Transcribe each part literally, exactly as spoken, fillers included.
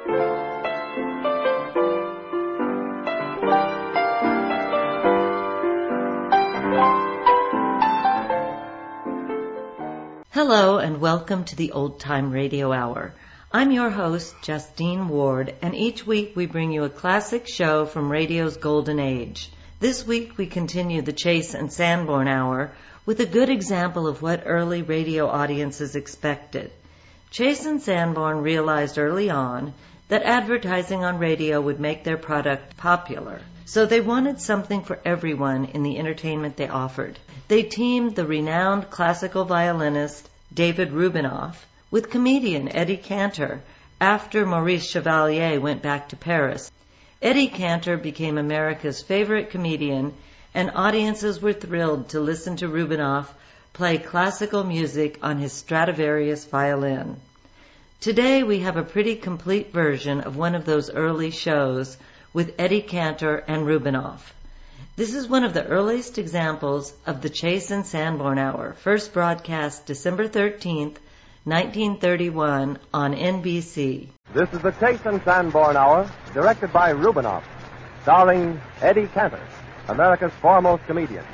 Hello and welcome to the Old Time Radio Hour. I'm your host, Justine Ward, and each week we bring you a classic show from radio's golden age. This week we continue the Chase and Sanborn Hour with a good example of what early radio audiences expected. Chase and Sanborn realized early on that advertising on radio would make their product popular, so they wanted something for everyone in the entertainment they offered. They teamed the renowned classical violinist David Rubinoff with comedian Eddie Cantor after Maurice Chevalier went back to Paris. Eddie Cantor became America's favorite comedian, and audiences were thrilled to listen to Rubinoff play classical music on his Stradivarius violin. Today we have a pretty complete version of one of those early shows with Eddie Cantor and Rubinoff. This is one of the earliest examples of the Chase and Sanborn Hour, first broadcast December thirteenth, nineteen thirty-one on N B C. This is the Chase and Sanborn Hour, directed by Rubinoff, starring Eddie Cantor, America's foremost comedian.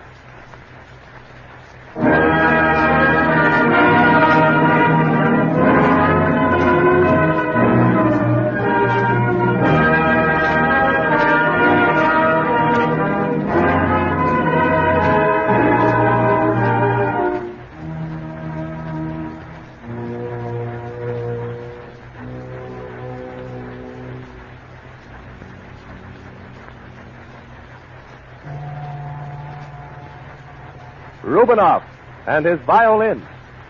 Rubinoff and his violin.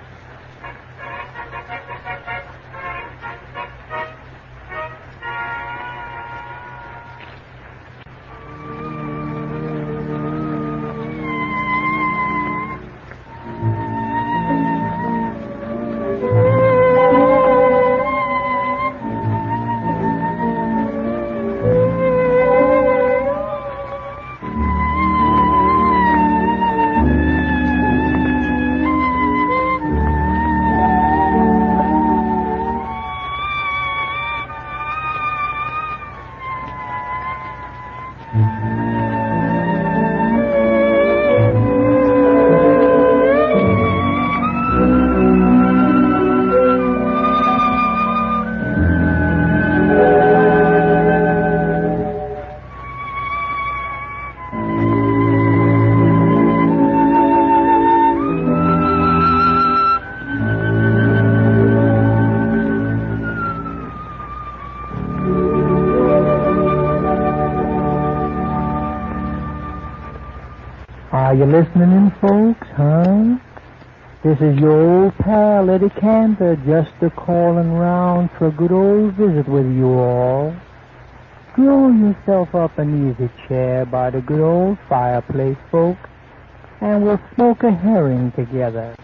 Are you listening in, folks, huh? This is your old pal, Eddie Cantor, just a-calling round for a good old visit with you all. Draw yourself up an easy chair by the good old fireplace, folks, and we'll smoke a herring together.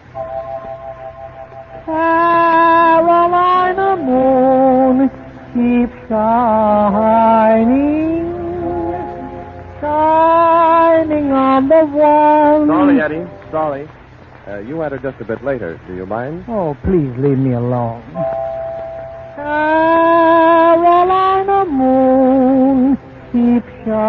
Carolina moon keeps shining, shining on the one. Sorry, Eddie. Sorry. Uh, you enter just a bit later. Do you mind? Oh, please leave me alone. Carolina moon keeps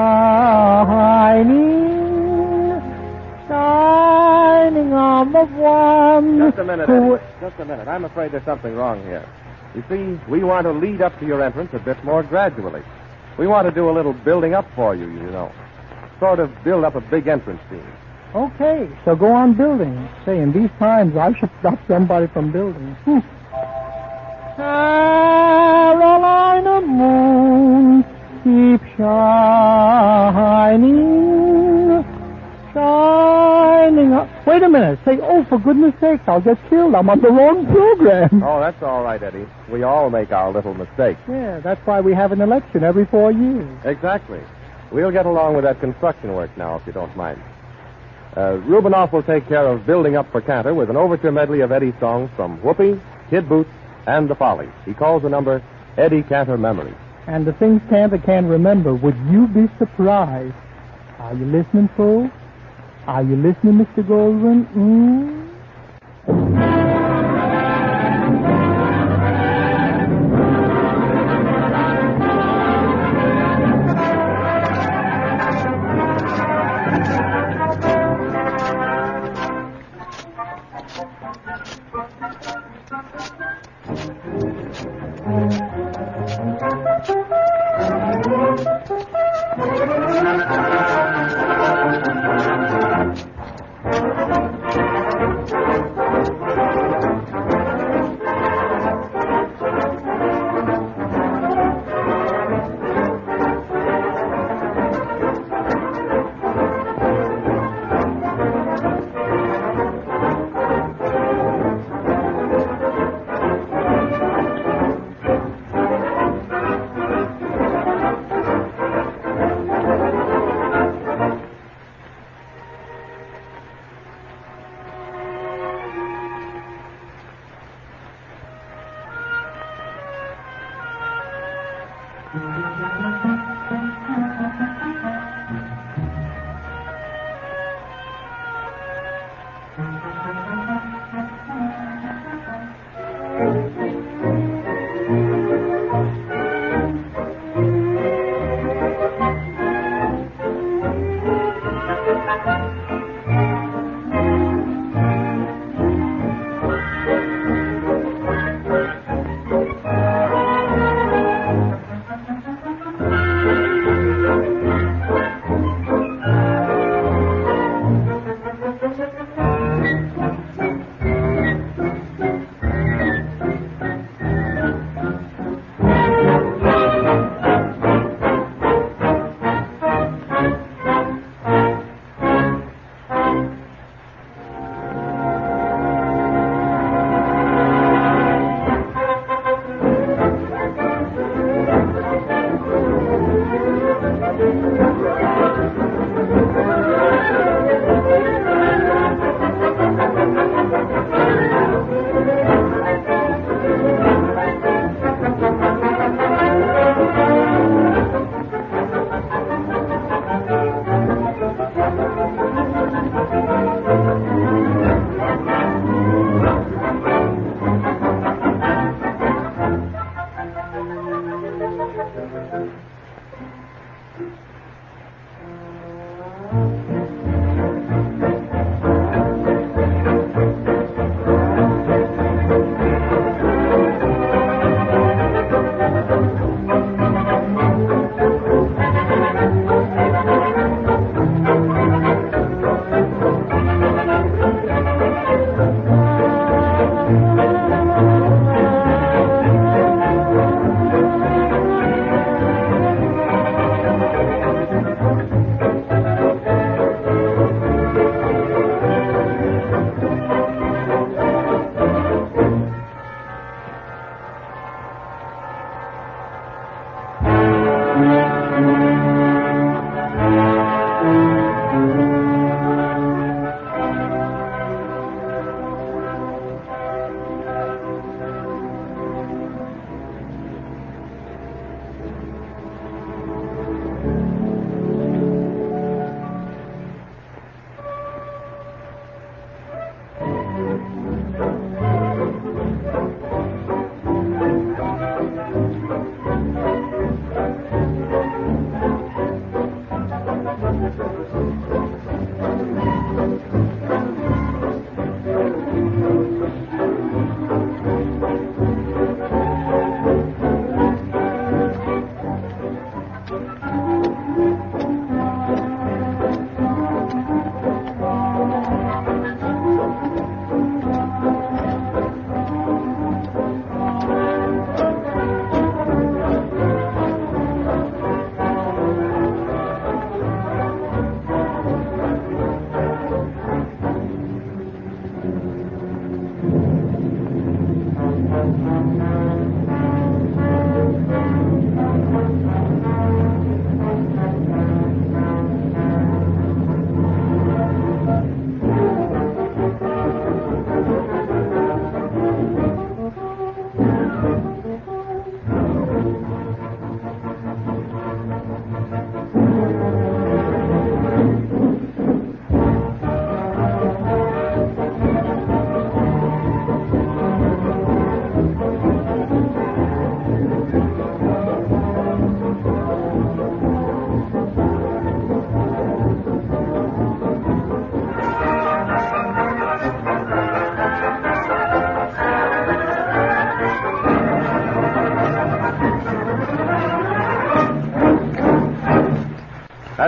shining, shining on the one. Just a minute, who... Eddie. Just a minute. I'm afraid there's something wrong here. You see, we want to lead up to your entrance a bit more gradually. We want to do a little building up for you, you know. Sort of build up a big entrance scene. Okay, so go on building. Say, in these times, I should stop somebody from building. Hmm. Carolina moon keep shining, shining up. Wait a minute. Say, oh, for goodness sakes, I'll get killed. I'm on the wrong program. Oh, that's all right, Eddie. We all make our little mistakes. Yeah, that's why we have an election every four years. Exactly. We'll get along with that construction work now, if you don't mind. Uh, Rubinoff will take care of building up for Cantor with an overture medley of Eddie's songs from Whoopee, Kid Boots, and The Follies. He calls the number Eddie Cantor Memories. And the things Cantor can't remember, would you be surprised? Are you listening, folks? Are you listening, Mister Goldwyn? Mm?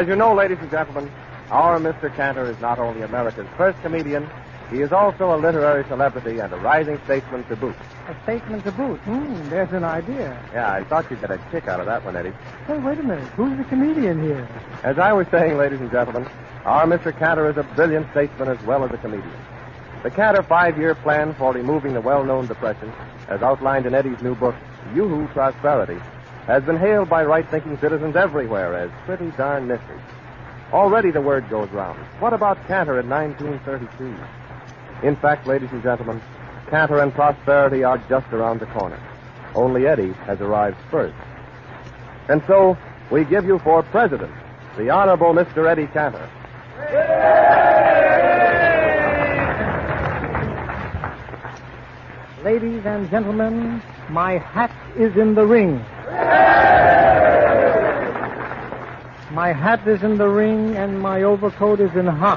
As you know, ladies and gentlemen, our Mister Cantor is not only America's first comedian, he is also a literary celebrity and a rising statesman to boot. A statesman to boot. Hmm, there's an idea. Yeah, I thought you'd get a kick out of that one, Eddie. Hey, wait a minute. Who's the comedian here? As I was saying, ladies and gentlemen, our Mister Cantor is a brilliant statesman as well as a comedian. The Cantor five-year plan for removing the well-known depression, as outlined in Eddie's new book, Yoo-Hoo Prosperity, has been hailed by right-thinking citizens everywhere as pretty darn nifty. Already the word goes round. What about Cantor in nineteen thirty-two? In fact, ladies and gentlemen, Cantor and prosperity are just around the corner. Only Eddie has arrived first. And so, we give you for president the Honorable Mister Eddie Cantor. Ladies and gentlemen, my hat is in the ring. My hat is in the ring and my overcoat is in hot.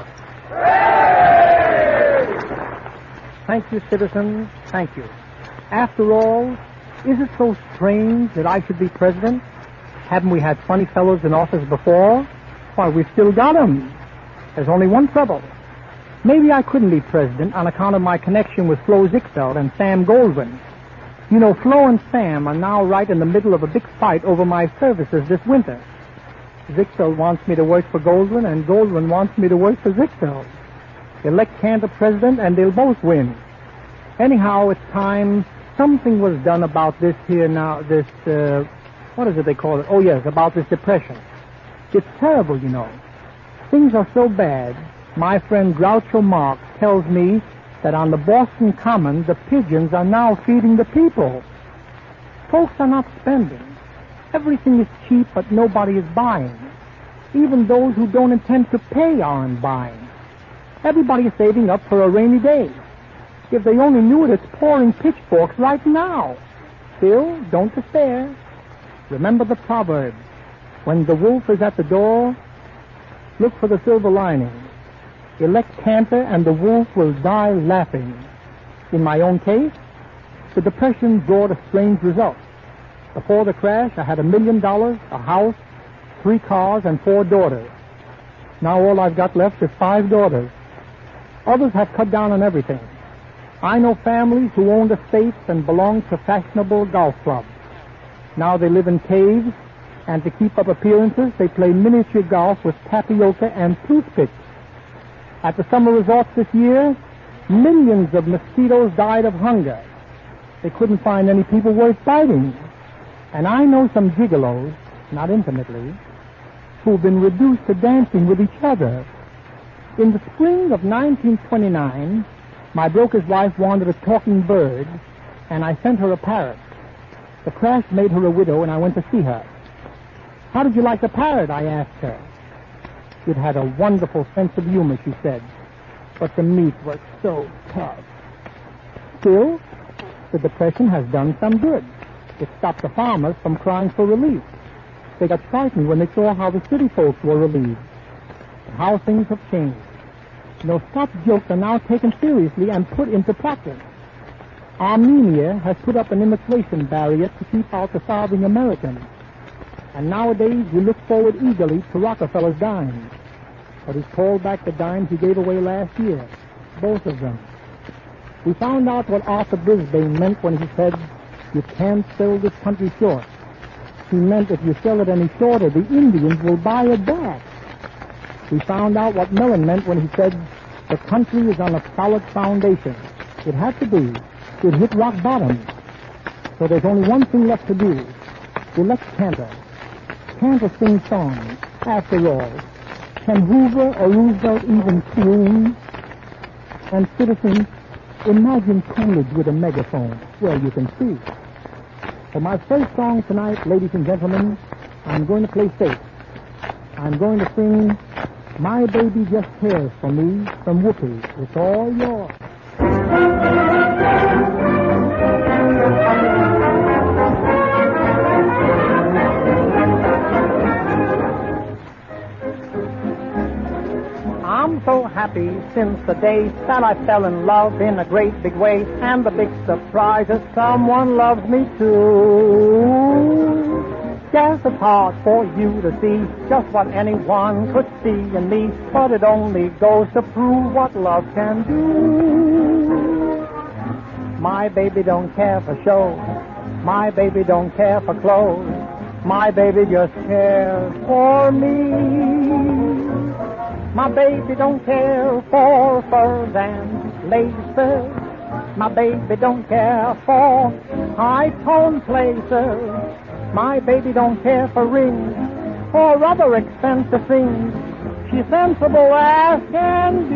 Thank you, citizens. Thank you. After all, is it so strange that I should be president? Haven't we had funny fellows in office before? Why, we've still got 'em. There's only one trouble. Maybe I couldn't be president on account of my connection with Flo Ziegfeld and Sam Goldwyn. You know, Flo and Sam are now right in the middle of a big fight over my services this winter. Ziegfeld wants me to work for Goldwyn, and Goldwyn wants me to work for Ziegfeld. Elect Cantor president, and they'll both win. Anyhow, it's time something was done about this here now, this, uh, what is it they call it? Oh, yes, about this depression. It's terrible, you know. Things are so bad. My friend Groucho Marx tells me that on the Boston Common, the pigeons are now feeding the people. Folks are not spending. Everything is cheap, but nobody is buying. Even those who don't intend to pay aren't buying. Everybody is saving up for a rainy day. If they only knew it, it's pouring pitchforks right now. Still, don't despair. Remember the proverb, when the wolf is at the door, look for the silver lining. Elect Cantor and the wolf will die laughing. In my own case, the depression brought a strange result. Before the crash, I had a million dollars, a house, three cars, and four daughters. Now all I've got left is five daughters. Others have cut down on everything. I know families who owned estates and belonged to fashionable golf clubs. Now they live in caves, and to keep up appearances, they play miniature golf with tapioca and toothpicks. At the summer resorts this year, millions of mosquitoes died of hunger. They couldn't find any people worth biting. And I know some gigolos, not intimately, who've been reduced to dancing with each other. In the spring of nineteen twenty-nine, my broker's wife wanted a talking bird, and I sent her a parrot. The crash made her a widow, and I went to see her. How did you like the parrot? I asked her. It had a wonderful sense of humor, she said, but the meat was so tough. Still, the depression has done some good. It stopped the farmers from crying for relief. They got frightened when they saw how the city folks were relieved, and how things have changed. You know, Scott's jokes are now taken seriously and put into practice. Armenia has put up an immigration barrier to keep out the starving Americans. And nowadays we look forward eagerly to Rockefeller's dimes. But he's called back the dimes he gave away last year, both of them. We found out what Arthur Brisbane meant when he said, you can't sell this country short. He meant if you sell it any shorter, the Indians will buy it back. We found out what Mellon meant when he said, the country is on a solid foundation. It had to be. It hit rock bottom. So there's only one thing left to do. Elect Cantor. Cantor sings songs. After all, can Hoover or Roosevelt even croon? And citizens, imagine Coolidge with a megaphone. Well, you can see. For my first song tonight, ladies and gentlemen, I'm going to play safe. I'm going to sing My Baby Just Cares for Me from Whoopi. It's all yours. I'm so happy since the day that I fell in love in a great big way. And the big surprise is someone loves me too. Just a part for you to see, just what anyone could see in me, but it only goes to prove what love can do. My baby don't care for show, my baby don't care for clothes, my baby just cares for me. My baby don't care for furs and laces, my baby don't care for high-tone places. My baby don't care for rings or other expensive things. She's sensible as can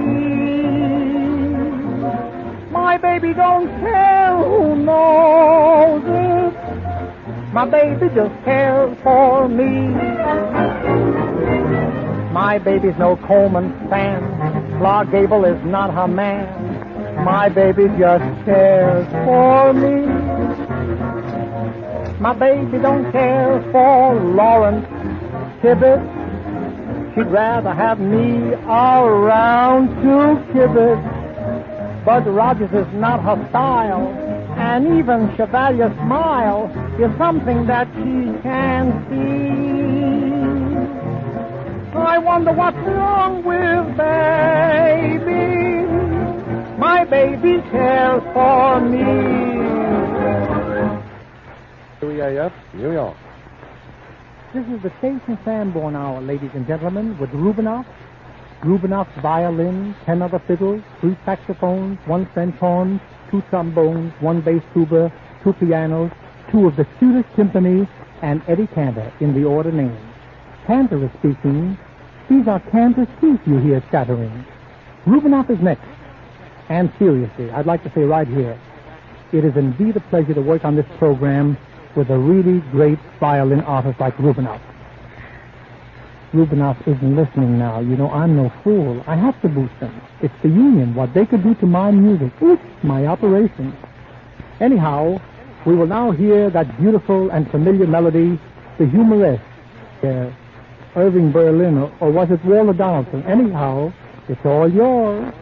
be. My baby don't care who knows it. My baby just cares for me. My baby's no Coleman fan. Clark Gable is not her man. My baby just cares for me. My baby don't care for Lawrence Tibbetts. She'd rather have me around to kibitz. But Rogers is not her style, and even Chevalier's smile is something that she can't see. I wonder what's wrong with baby. My baby cares for me. W A F, New York. This is the Station Sanborn Hour, ladies and gentlemen, with Rubinoff, Rubinoff's violin, ten other fiddles, three saxophones, one French horn, two trombones, one bass tuba, two pianos, two of the Swedish Symphony, and Eddie Cantor in the order named. Cantor is speaking. These are Cantor's teeth you hear chattering. Rubinoff is next. And seriously, I'd like to say right here, it is indeed a pleasure to work on this program with a really great violin artist like Rubinoff. Rubinoff isn't listening now. You know, I'm no fool. I have to boost them. It's the union, what they could do to my music. Oops, my operation. Anyhow, we will now hear that beautiful and familiar melody, the humorist, uh, Irving Berlin, or, or was it Walter Donaldson? Anyhow, it's all yours.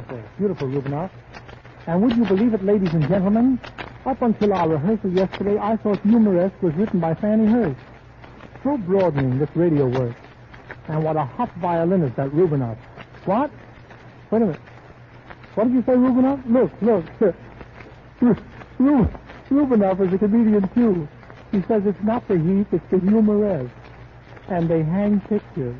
beautiful, beautiful, Rubinoff. And would you believe it, ladies and gentlemen, up until our rehearsal yesterday, I thought Humoresque was written by Fannie Hurst. So broadening, this radio work. And what a hot violinist, that Rubinoff. What? Wait a minute. What did you say, Rubinoff? Look, look. Ru- Rubinoff is a comedian, too. He says it's not the heat, it's the Humoresque. And they hang pictures.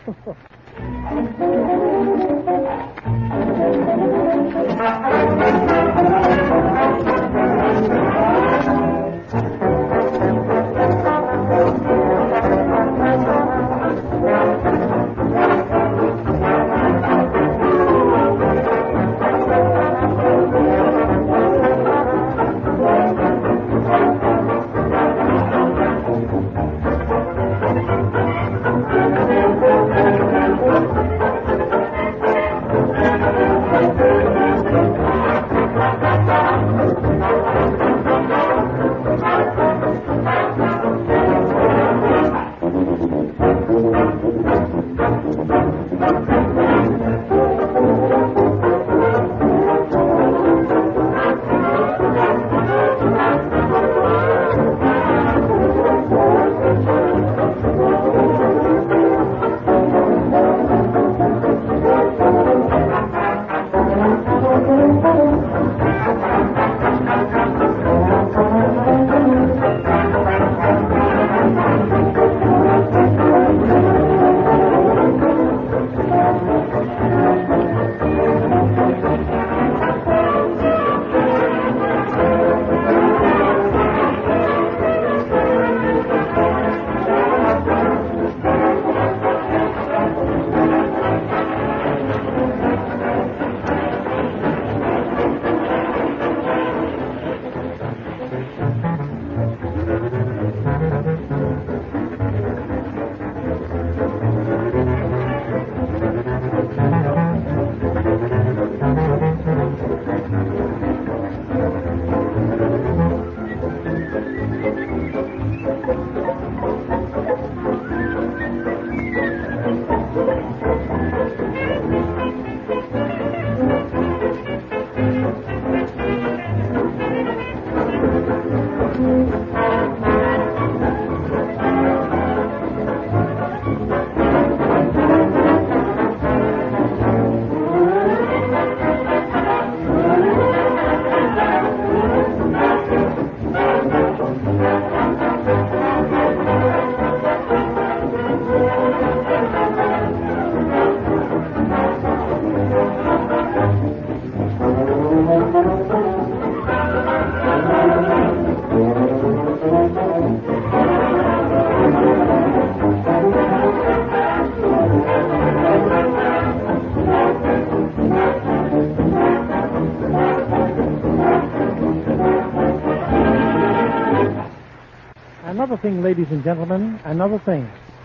Another thing, ladies and gentlemen, another thing.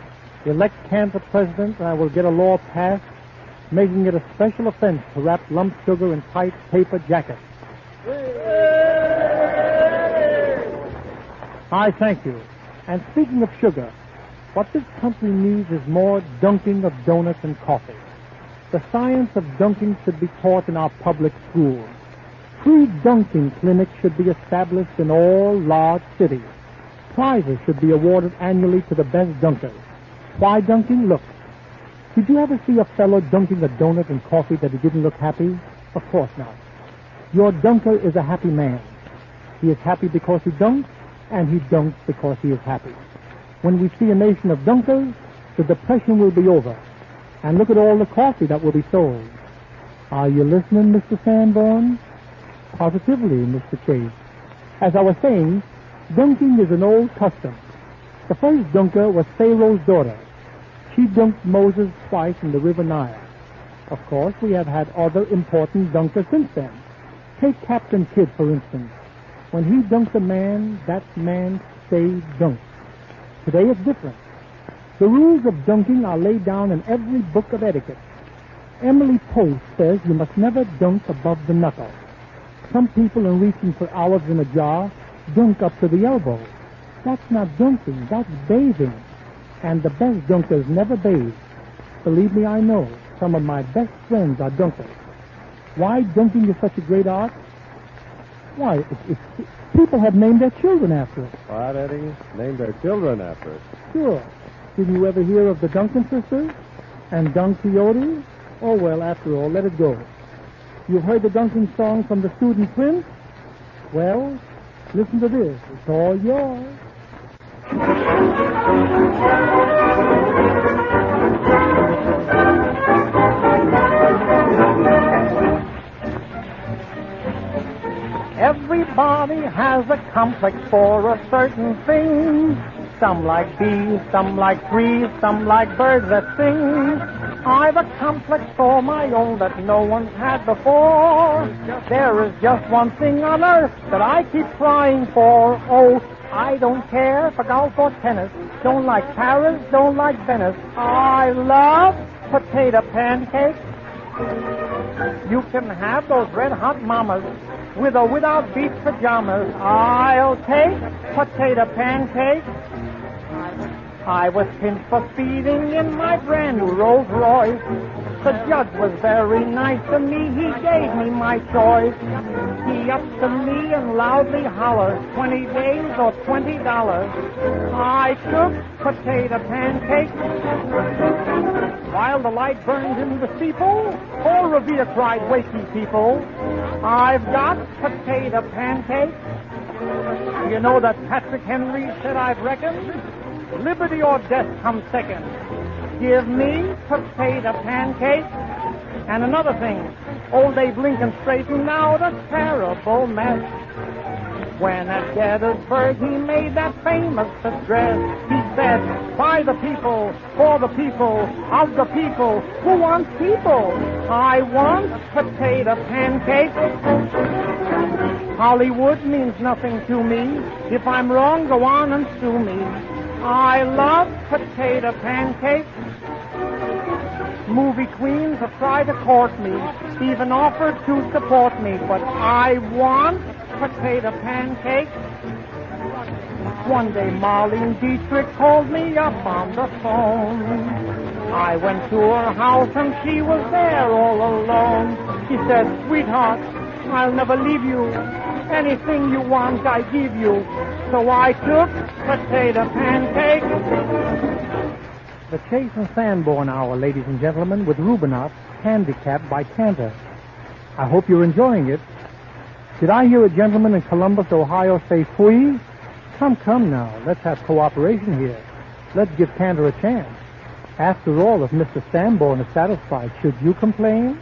Elect Cantor president, and I will get a law passed making it a special offense to wrap lump sugar in tight paper jackets. I thank you. And speaking of sugar, what this country needs is more dunking of donuts and coffee. The science of dunking should be taught in our public schools. Free dunking clinics should be established in all large cities. Prizes should be awarded annually to the best dunkers. Why dunking? Look. Did you ever see a fellow dunking a donut and coffee that he didn't look happy? Of course not. Your dunker is a happy man. He is happy because he dunks, and he dunks because he is happy. When we see a nation of dunkers, the depression will be over. And look at all the coffee that will be sold. Are you listening, Mister Sanborn? Positively, Mister Chase. As I was saying, dunking is an old custom. The first dunker was Pharaoh's daughter. She dunked Moses twice in the river Nile. Of course, we have had other important dunkers since then. Take Captain Kidd, for instance. When he dunked a man, that man stayed dunked. Today it's different. The rules of dunking are laid down in every book of etiquette. Emily Post says you must never dunk above the knuckle. Some people, in reaching for olives in a jar, dunk up to the elbow. That's not dunking, that's bathing. And the best dunkers never bathe. Believe me, I know. Some of my best friends are dunkers. Why dunking is such a great art? Why, it, it, it, people have named their children after it. What, Eddie? Named their children after it. Sure. Didn't you ever hear of the Duncan sisters and Don Quixote? Oh, well, after all, let it go. You've heard the Duncan song from the Student Prince? Well, listen to this. It's all yours. Everybody has a complex for a certain thing. Some like bees, some like trees, some like birds that sing. I've a complex for my own that no one's had before. There is just one thing on earth that I keep trying for. Oh, I don't care for golf or tennis. Don't like Paris, don't like Venice. I love potato pancakes. You can have those red-hot mamas with or without beach pajamas. I'll take potato pancakes. I was pinched for speeding in my brand new Rolls Royce. The judge was very nice to me. He gave me my choice. He up to me and loudly hollered, twenty days or twenty dollars. I took potato pancakes. While the light burned in the steeple, Paul Revere cried, "Wakey people, I've got potato pancakes." You know that Patrick Henry said, "I've reckoned liberty or death comes second. Give me potato pancakes." And another thing, old Abe Lincoln straightened out a terrible mess. When at Gettysburg he made that famous address, he said, "By the people, for the people, of the people, who wants people? I want potato pancakes." Hollywood means nothing to me. If I'm wrong, go on and sue me. I love potato pancakes. Movie queens have tried to court me, even offered to support me, but I want potato pancakes. One day Marlene Dietrich called me up on the phone. I went to her house and she was there all alone. She said, "Sweetheart, I'll never leave you. Anything you want, I give you." So I took potato pancakes. The Chase and Sanborn Hour, ladies and gentlemen, with Rubinoff, handicapped by Cantor. I hope you're enjoying it. Did I hear a gentleman in Columbus, Ohio say "fui"? Come, come now, let's have cooperation here. Let's give Cantor a chance. After all, if Mister Sanborn is satisfied, should you complain?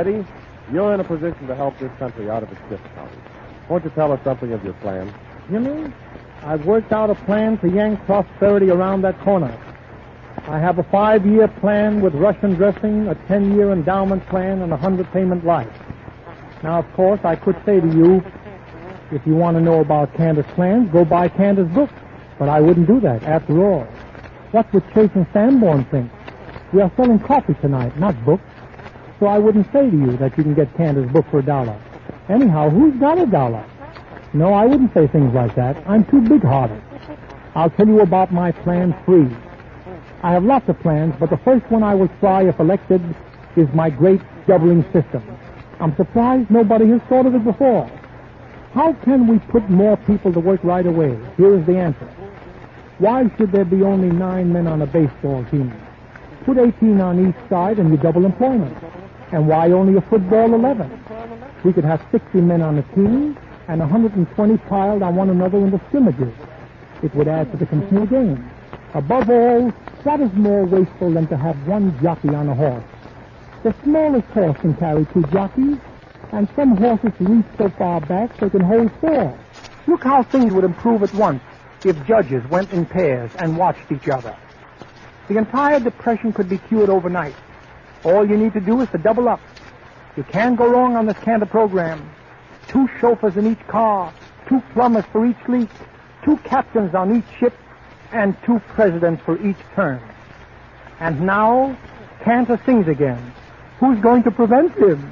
Eddie, you're in a position to help this country out of its difficulties. Won't you tell us something of your plan? You mean? I've worked out a plan to yank prosperity around that corner. I have a five-year plan with Russian dressing, a ten-year endowment plan, and a hundred-payment life. Now, of course, I could say to you, if you want to know about Candace's plans, go buy Candace's book. But I wouldn't do that. After all, what would Chase and Sanborn think? We are selling coffee tonight, not books. So I wouldn't say to you that you can get Candace's book for a dollar. Anyhow, who's got a dollar? No, I wouldn't say things like that. I'm too big-hearted. I'll tell you about my plan free. I have lots of plans, but the first one I will try if elected is my great doubling system. I'm surprised nobody has thought of it before. How can we put more people to work right away? Here is the answer. Why should there be only nine men on a baseball team? Put eighteen on each side and you double employment. And why only a football eleven? We could have sixty men on a team and one hundred twenty piled on one another in the scrimmages. It would add to the complete game. Above all, what is more wasteful than to have one jockey on a horse? The smallest horse can carry two jockeys, and some horses reach so far back they can hold four. Look how things would improve at once if judges went in pairs and watched each other. The entire depression could be cured overnight. All you need to do is to double up. You can't go wrong on this Cantor program. Two chauffeurs in each car, two plumbers for each leak, two captains on each ship, and two presidents for each term. And now, Cantor sings again. Who's going to prevent him?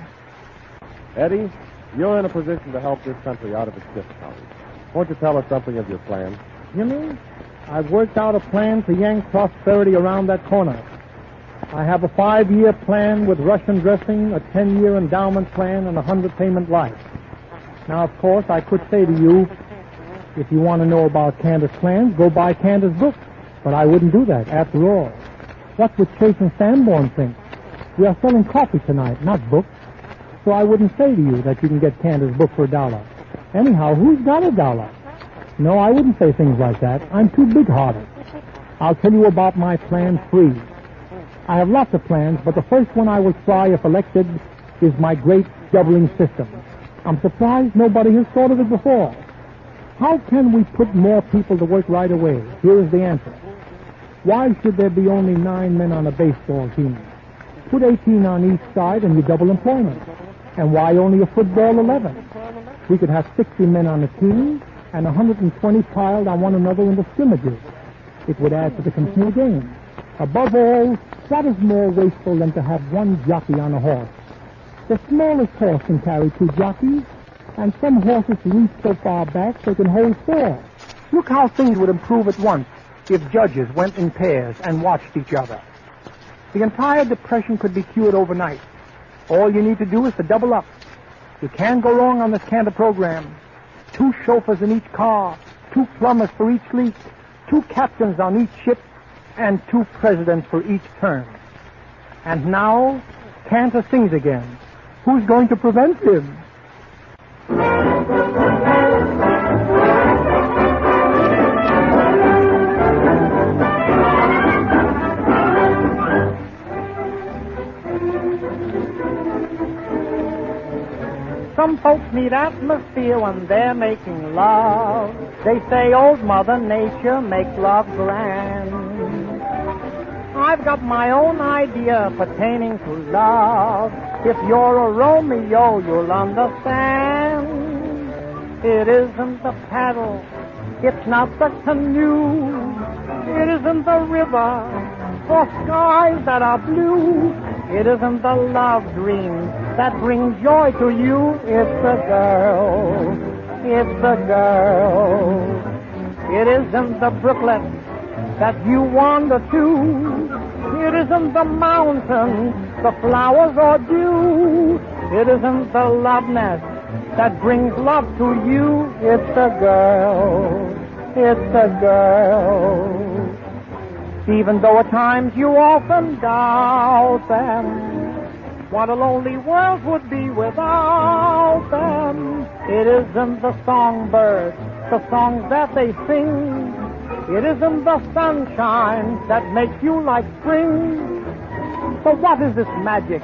Eddie, you're in a position to help this country out of its difficulties. Won't you tell us something of your plan? You mean? I've worked out a plan to yank prosperity around that corner. I have a five-year plan with Russian dressing, a ten-year endowment plan, and a hundred-payment life. Now, of course, I could say to you, if you want to know about Candace's plans, go buy Candace's book. But I wouldn't do that. After all, what would Chase and Sanborn think? We are selling coffee tonight, not books. So I wouldn't say to you that you can get Candace's book for a dollar. Anyhow, who's got a dollar? No, I wouldn't say things like that. I'm too big-hearted. I'll tell you about my plan free. I have lots of plans, but the first one I will try if elected is my great doubling system. I'm surprised nobody has thought of it before. How can we put more people to work right away? Here is the answer. Why should there be only nine men on a baseball team? Put eighteen on each side and you double employment. And why only a football eleven? We could have sixty men on a team and one hundred twenty piled on one another in the scrimmages. It would add to the complete game. Above all, what is more wasteful than to have one jockey on a horse? The smallest horse can carry two jockeys, and some horses reach so far back they can hold four. Look how things would improve at once if judges went in pairs and watched each other. The entire depression could be cured overnight. All you need to do is to double up. You can't go wrong on this Cantor program. Two chauffeurs in each car, two plumbers for each leak, two captains on each ship, and two presidents for each term. And now, Cantor sings again. Who's going to prevent him? Some folks need atmosphere when they're making love. They say old Mother Nature makes love grand. I've got my own idea pertaining to love. If you're a Romeo, you'll understand. It isn't the paddle, it's not the canoe. It isn't the river or skies that are blue. It isn't the love dream that brings joy to you. It's the girl, it's the girl. It isn't the brooklet that you wander to. It isn't the mountain, the flowers or dew. It isn't the love nest that brings love to you. It's the girl, it's the girl. Even though at times you often doubt them, what a lonely world would be without them. It isn't the songbirds, the songs that they sing. It isn't the sunshine that makes you like spring. So what is this magic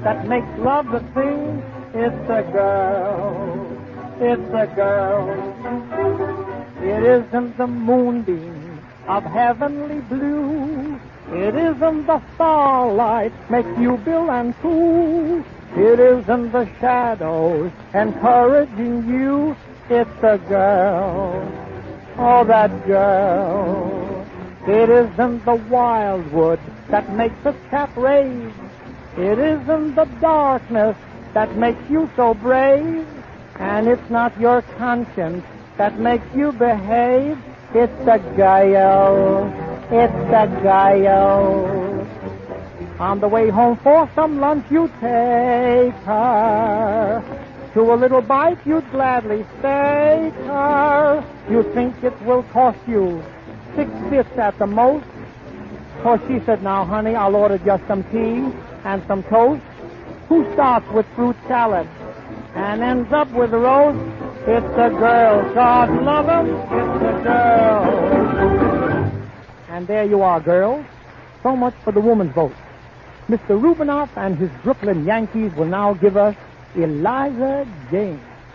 that makes love the thing. It's a girl, it's a girl. It isn't the moonbeam of heavenly blue. It isn't the starlight makes you bill and coo. It isn't the shadows encouraging you. It's a girl, oh, that girl. It isn't the wildwood that makes a chap rave. It isn't the darkness that makes you so brave. And it's not your conscience that makes you behave. It's a guile, it's a guile. On the way home for some lunch you take her. To a little bite you'd gladly stake her. You think it will cost you six bits at the most. So she said, now, honey, I'll order just some tea and some toast. Who starts with fruit salad and ends up with roast? It's a girl. God love 'em, it's a girl. And there you are, girls. So much for the woman's vote. Mister Rubinoff and his Brooklyn Yankees will now give us Eliza Jane.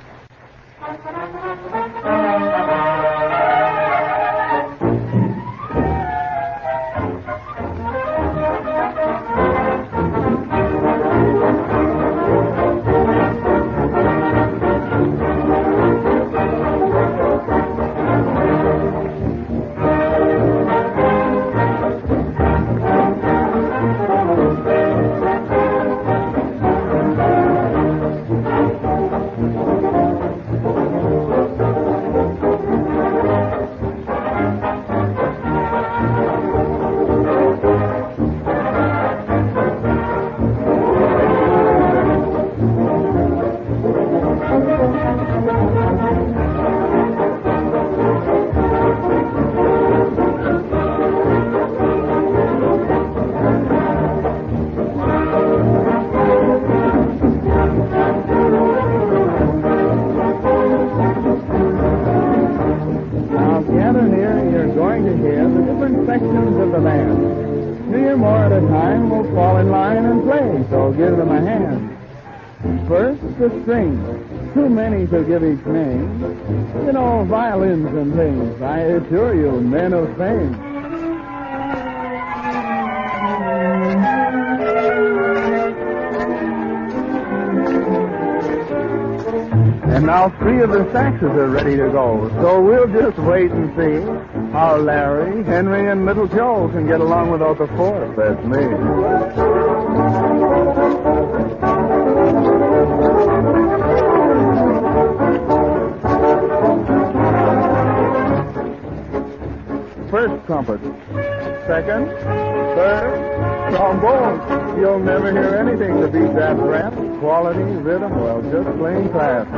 Too many to give each name. You know, violins and things. I assure you, men of fame. And now three of the saxes are ready to go. So we'll just wait and see how Larry, Henry, and Little Joe can get along without the fourth. That's me. First trumpet, second, third, trombone. You'll never hear anything to beat that rap. Quality, rhythm, well, just plain class.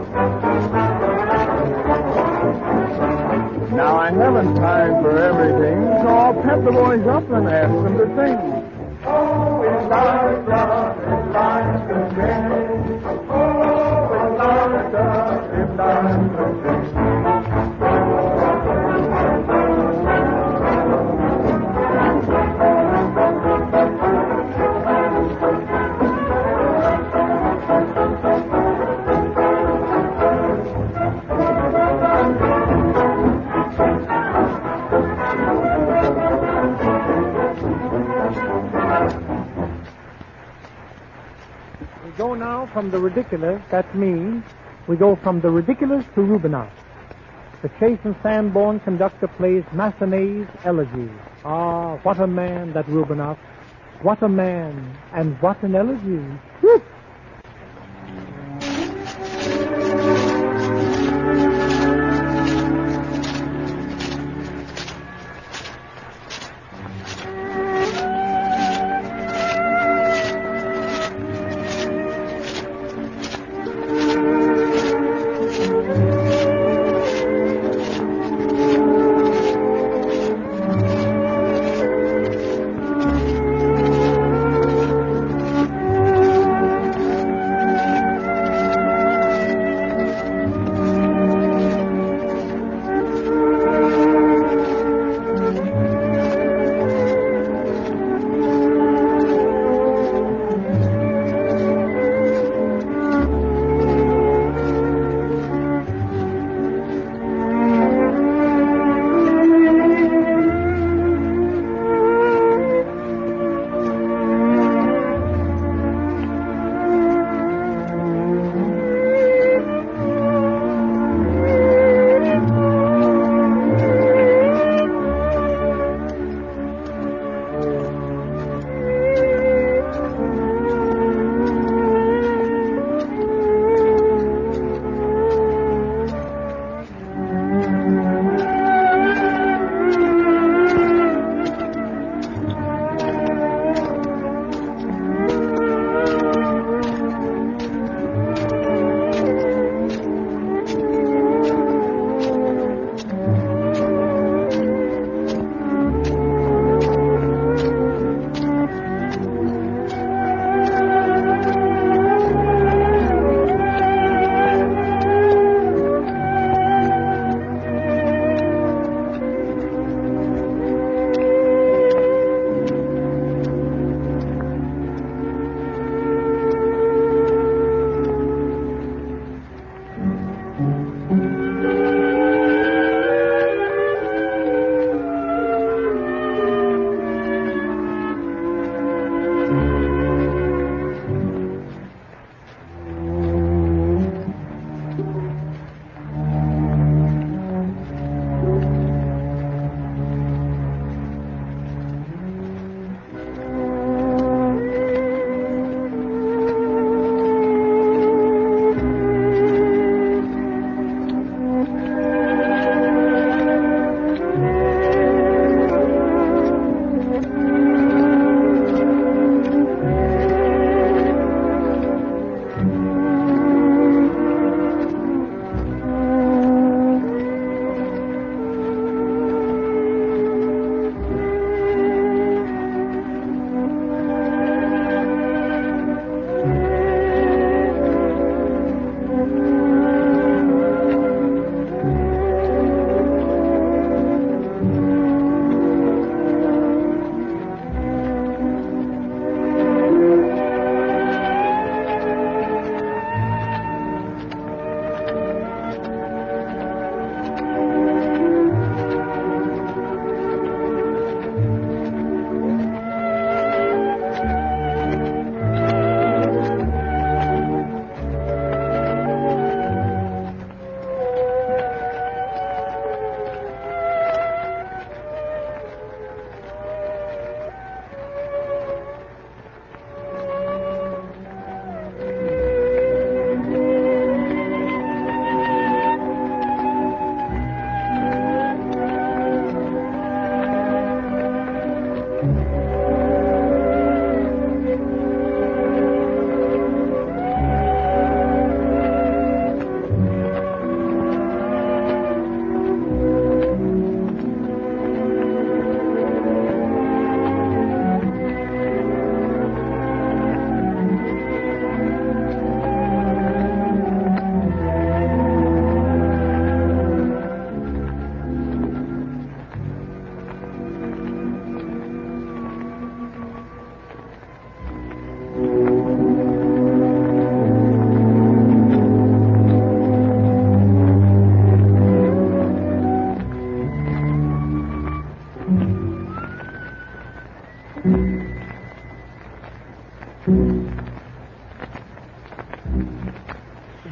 Now I haven't time for everything, so I'll pep the boys up and ask them to sing. Oh, Eliza, Eliza, sing. Oh, Eliza, Eliza, sing. From the ridiculous, that's me, we go from the ridiculous to Rubinoff. The Chase and Sanborn conductor plays Massenet's Elegy. Ah, what a man, that Rubinoff. What a man, and what an elegy. Woo!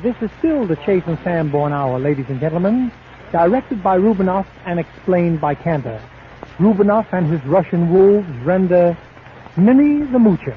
This is still the Chase and Sanborn Hour, ladies and gentlemen, directed by Rubinoff and explained by Cantor. Rubinoff and his Russian wolves render Minnie the Moocher.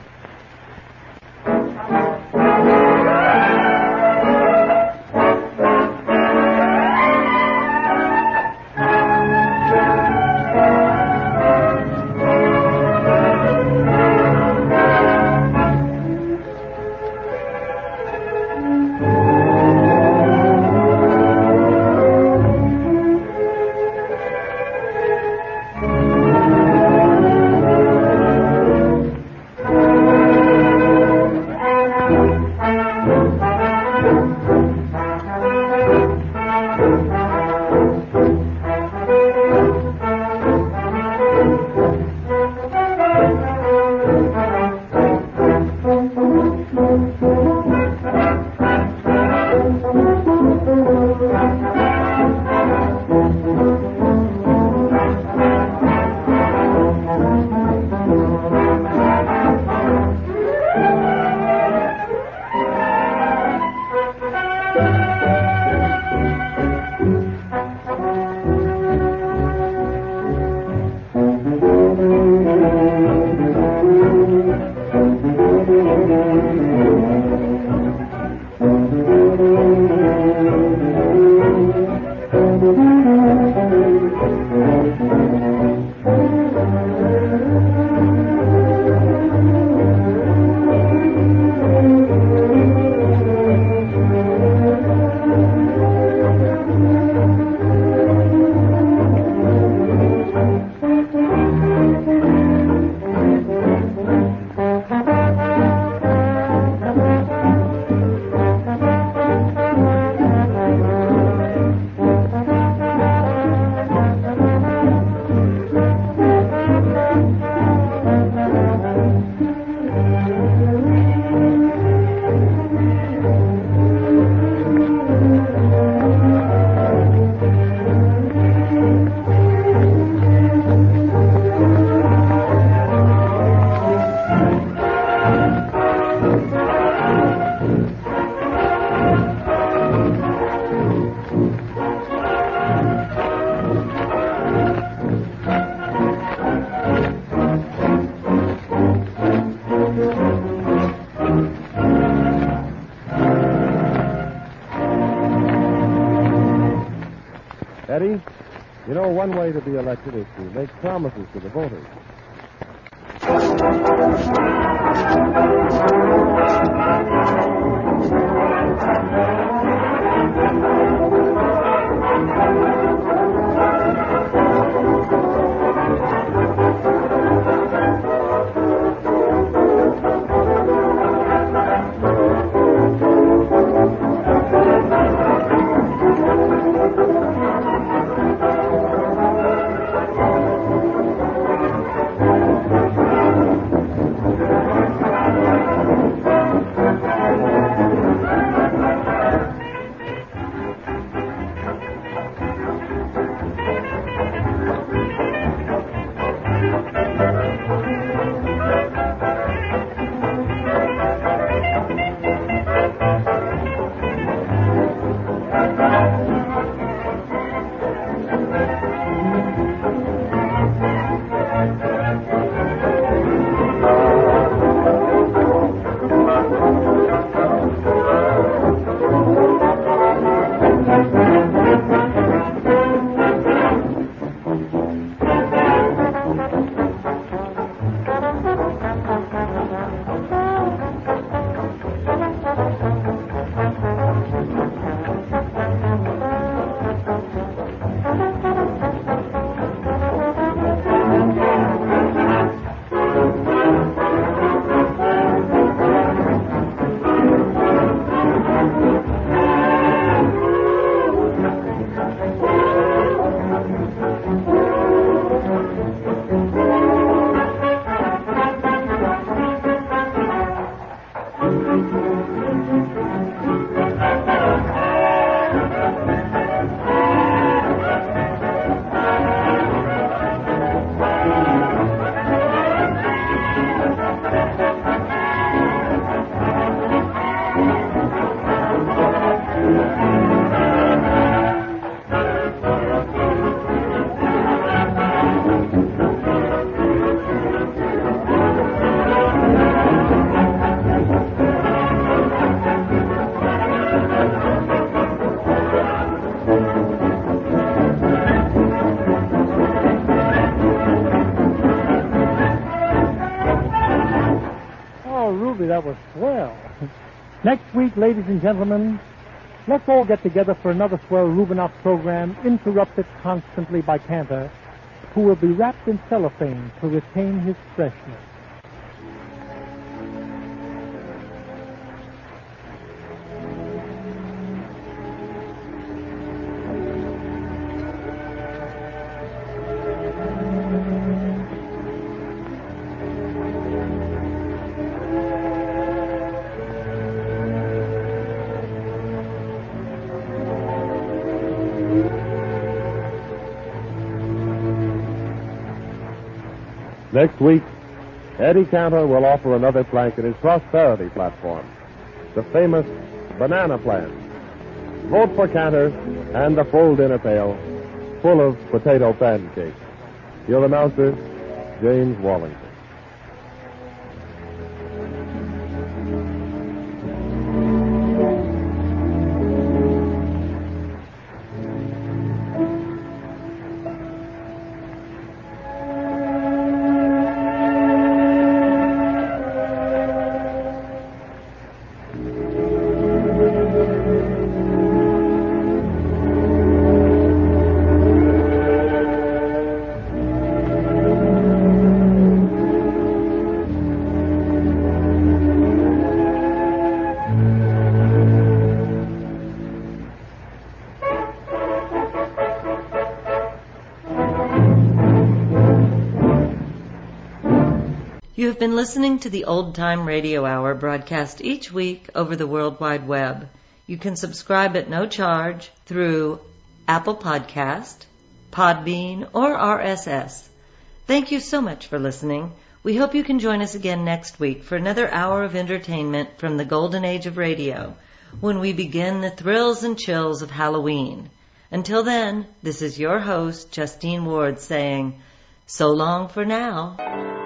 Eddie, you know, one way to be elected is to make promises to the voters. that was swell. Next week, ladies and gentlemen, let's all get together for another swell Rubinoff program, interrupted constantly by Cantor, who will be wrapped in cellophane to retain his freshness. Next week, Eddie Cantor will offer another plank in his prosperity platform, the famous banana plan. Vote for Cantor and the full dinner pail full of potato pancakes. Your announcer, James Wallington. You have been listening to the Old Time Radio Hour, broadcast each week over the World Wide Web. You can subscribe at no charge through Apple Podcast, Podbean, or R S S. Thank you so much for listening. We hope you can join us again next week for another hour of entertainment from the golden age of radio, when we begin the thrills and chills of Halloween. Until then, this is your host, Justine Ward, saying, so long for now.